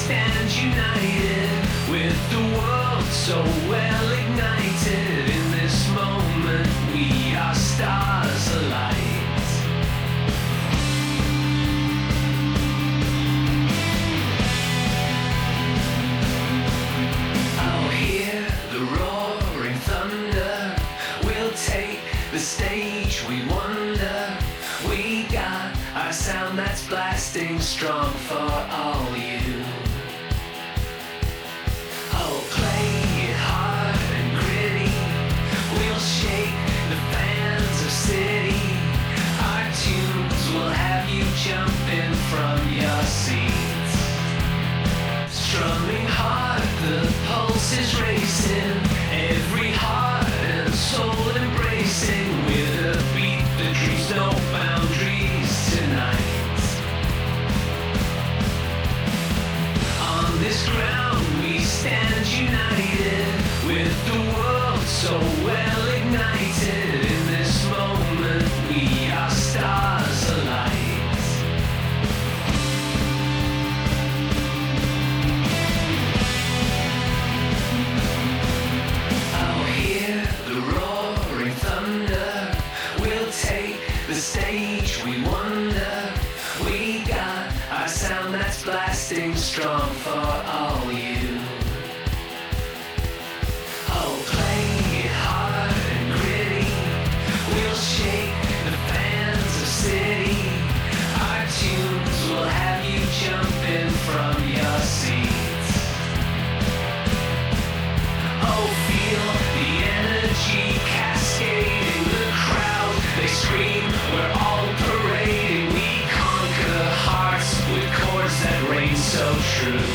stand united with the world so well ignited. In this moment we are stars alight. I'll hear the roaring thunder. We'll take the stage, we wonder. We got our sound that's blasting strong for all you. Oh, play it hard and gritty. We'll shake the fans of city. Our tunes will have you jumping from your seats. Strumming hard, the pulse is racing. Every heart and soul embracing. With a beat that dreams no boundaries tonight. On this ground we stand united with the world so well ignited. In this moment we are stars alight. I'll hear the roaring thunder. We'll take the stage, we wonder. We got our sound that's blasting strong for all you. Oh, play it hard and gritty. We'll shake the fans of city. Our tunes will have you jumping from your seats. Oh, feel the energy cascading. The crowd, they scream, we're all parading. We conquer hearts with chords that rain so true.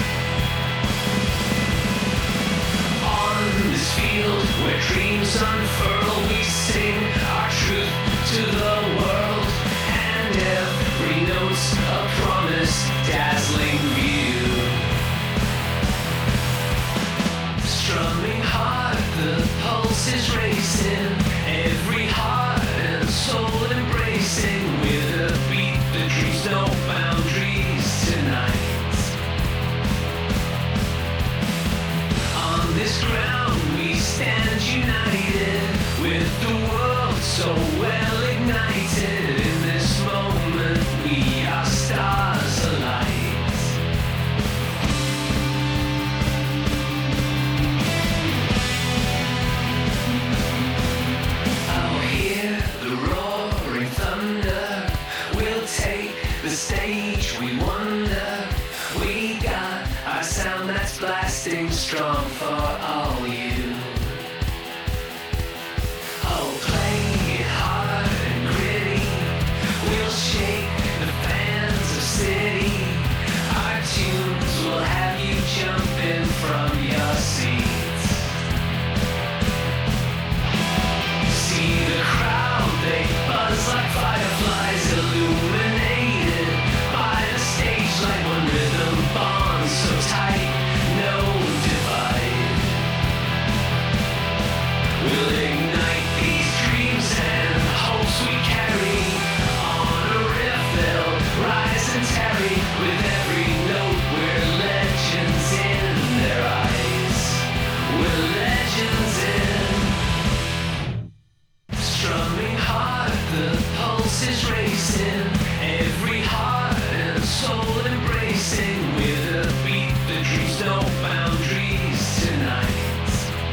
On this field where dreams unfurl, we sing our truth to the world. And every note's a promise, dazzling view. Strumming hard, the pulse is racing. Every heart and soul embracing. With a beat that dreams no boundaries tonight. On this ground we stand united with the world so well ignited. In this moment we are stars alight. I'll hear the roaring thunder. We'll take the stage, we wonder. We got our sound that's blasting strong for all you. Oh, play it hard and gritty. We'll shake the fans of city. Our tunes will have you jumping from your seats. See the crowd, they buzz like fireflies, illuminated by the stage like one rhythm bond so tight, no divide. We'll ignite these dreams and hopes we carry. On a riff they'll rise and tarry. With every note we're legends in their eyes. We're legends in. Strumming hard, the pulse is racing. Every heart and soul embracing. With a beat that dreams no boundaries tonight.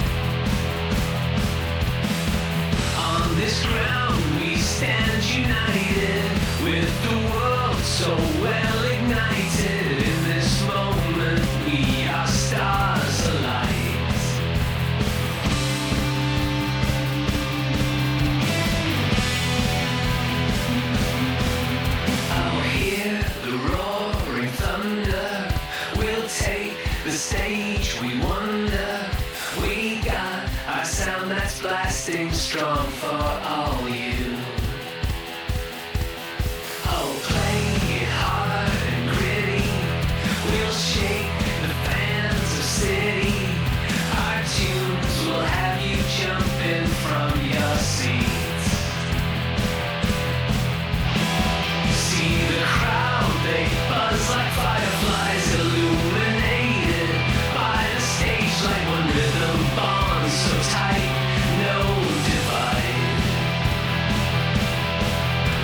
On this ground we stand united with the world so well ignited. In this moment we are stars alight. I'll hear the roaring thunder. We'll take the stage, we wonder. We got our sound that's blasting strong for all you. Oh, play it hard and gritty. We'll shake the fans of city. Our tunes will have you jumping from your seats. See the crowd, they buzz like fireflies, illuminated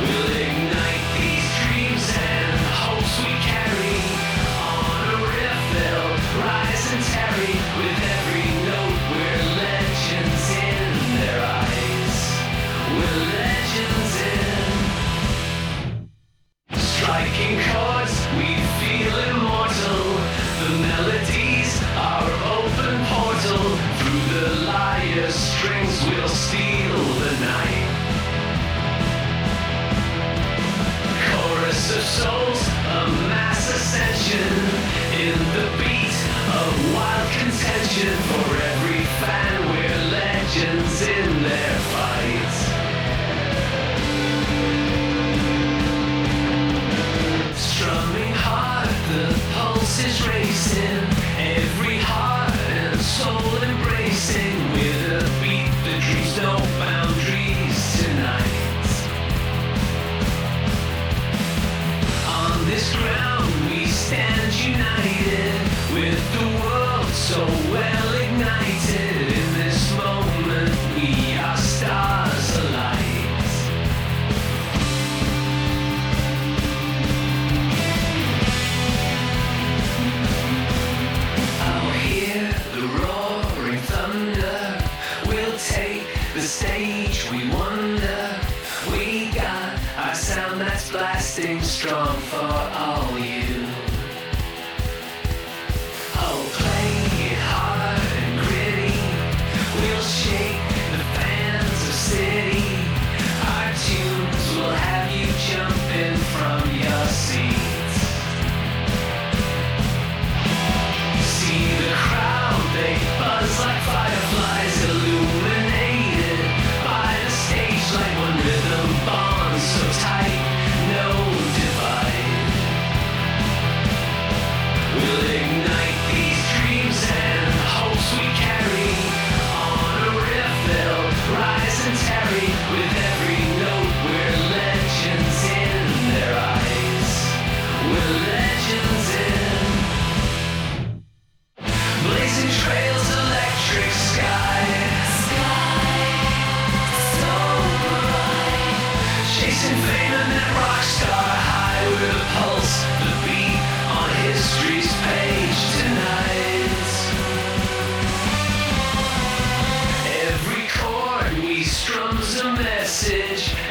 We'll ignite these dreams and hopes we carry on a riff-filled rise and tarry. With every note we're legends in their eyes. We're legends in. Striking chords, we feel immortal. The melodies are open portal. Through the lyre strings we'll steal the night. Chorus of souls, a mass ascension. In the beat of wild contention. For every fan we're legends in their fights. Strumming hard, the pulse is racing. Every heart and soul embracing. With a beat that dreams no boundaries tonight. On this ground we stand united. With the world so well ignited. In this moment we are stars alight. The roaring thunder will take the stage. We wonder. We got our sound that's blasting strong for all you. Oh, play it hard and gritty. We'll shake the fans of city. Our tunes will have you jumping from your seats. See the crowd, they buzz like fireflies, illuminated by the stage like one rhythm bond so tight, no divide. We'll ignite these dreams and hopes we carry on a riff-filled rise and tarry. With every note we're legends in their eyes. We're legends in. Blazing trails, electric sky. So bright. Chasing fame and that rock star high. We're the pulse, the beat on history's page tonight. Every chord we strum's a message.